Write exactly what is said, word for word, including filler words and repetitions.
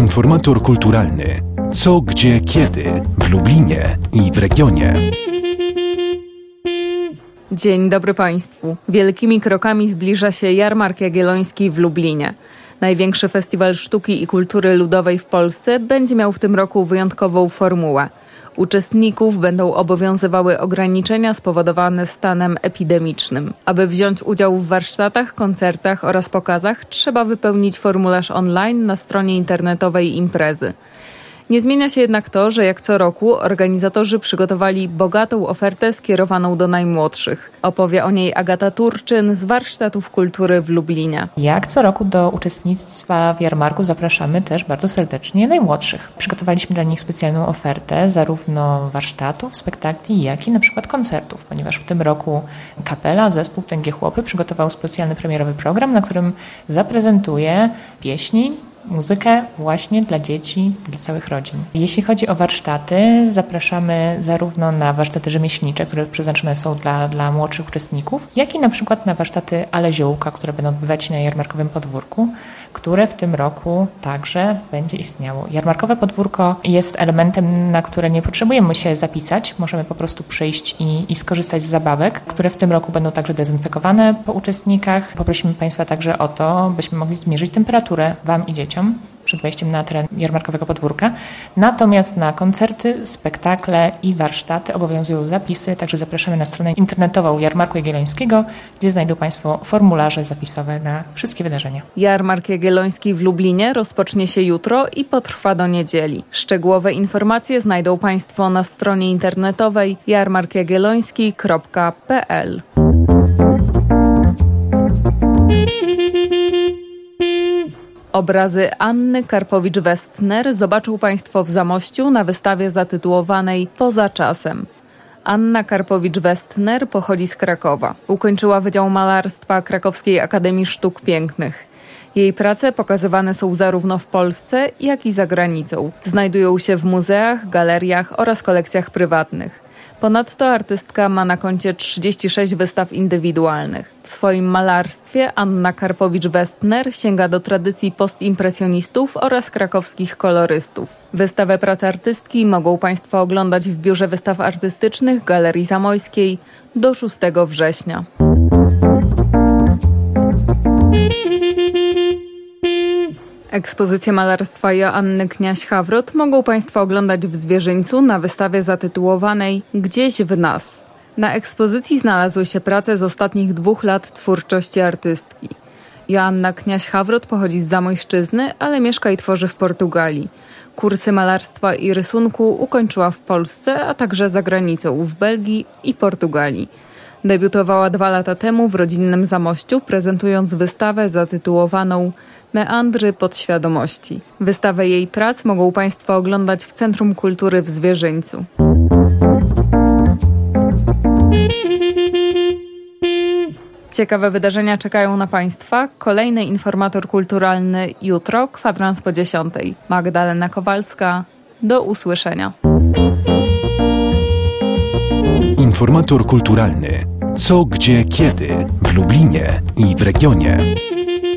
Informator kulturalny. Co, gdzie, kiedy w Lublinie i w regionie. Dzień dobry Państwu. Wielkimi krokami zbliża się Jarmark Jagielloński w Lublinie. Największy festiwal sztuki i kultury ludowej w Polsce będzie miał w tym roku wyjątkową formułę. Uczestników będą obowiązywały ograniczenia spowodowane stanem epidemicznym. Aby wziąć udział w warsztatach, koncertach oraz pokazach, trzeba wypełnić formularz online na stronie internetowej imprezy. Nie zmienia się jednak to, że jak co roku organizatorzy przygotowali bogatą ofertę skierowaną do najmłodszych. Opowie o niej Agata Turczyn z Warsztatów Kultury w Lublinie. Jak co roku do uczestnictwa w jarmarku zapraszamy też bardzo serdecznie najmłodszych. Przygotowaliśmy dla nich specjalną ofertę zarówno warsztatów, spektakli, jak i na przykład koncertów, ponieważ w tym roku kapela, zespół Tęgie Chłopy przygotował specjalny premierowy program, na którym zaprezentuje pieśni, muzykę właśnie dla dzieci, dla całych rodzin. Jeśli chodzi o warsztaty, zapraszamy zarówno na warsztaty rzemieślnicze, które przeznaczone są dla, dla młodszych uczestników, jak i na przykład na warsztaty Ale Ziołka, które będą odbywać się na jarmarkowym podwórku, które w tym roku także będzie istniało. Jarmarkowe podwórko jest elementem, na które nie potrzebujemy się zapisać. Możemy po prostu przyjść i, i skorzystać z zabawek, które w tym roku będą także dezynfekowane po uczestnikach. Poprosimy Państwa także o to, byśmy mogli zmierzyć temperaturę Wam i dzieciom przed wejściem na teren jarmarkowego podwórka. Natomiast na koncerty, spektakle i warsztaty obowiązują zapisy, także zapraszamy na stronę internetową Jarmarku Jagiellońskiego, gdzie znajdą Państwo formularze zapisowe na wszystkie wydarzenia. Jarmark Jagielloński w Lublinie rozpocznie się jutro i potrwa do niedzieli. Szczegółowe informacje znajdą Państwo na stronie internetowej jarmark jagielloński kropka p l. Obrazy Anny Karpowicz-Westner zobaczą Państwo w Zamościu na wystawie zatytułowanej Poza czasem. Anna Karpowicz-Westner pochodzi z Krakowa. Ukończyła Wydział Malarstwa Krakowskiej Akademii Sztuk Pięknych. Jej prace pokazywane są zarówno w Polsce, jak i za granicą. Znajdują się w muzeach, galeriach oraz kolekcjach prywatnych. Ponadto artystka ma na koncie trzydzieści sześć wystaw indywidualnych. W swoim malarstwie Anna Karpowicz-Westner sięga do tradycji postimpresjonistów oraz krakowskich kolorystów. Wystawę prac artystki mogą Państwo oglądać w Biurze Wystaw Artystycznych Galerii Zamojskiej do szóstego września. Ekspozycję malarstwa Joanny Kniaś-Hawrot mogą Państwo oglądać w Zwierzyńcu na wystawie zatytułowanej Gdzieś w nas. Na ekspozycji znalazły się prace z ostatnich dwóch lat twórczości artystki. Joanna Kniaś-Hawrot pochodzi z Zamojszczyzny, ale mieszka i tworzy w Portugalii. Kursy malarstwa i rysunku ukończyła w Polsce, a także za granicą w Belgii i Portugalii. Debiutowała dwa lata temu w rodzinnym Zamościu, prezentując wystawę zatytułowaną Meandry podświadomości. Wystawę jej prac mogą Państwo oglądać w Centrum Kultury w Zwierzyńcu. Ciekawe wydarzenia czekają na Państwa. Kolejny informator kulturalny jutro, kwadrans po dziesiątej. Magdalena Kowalska. Do usłyszenia. Informator kulturalny. Co, gdzie, kiedy w Lublinie i w regionie.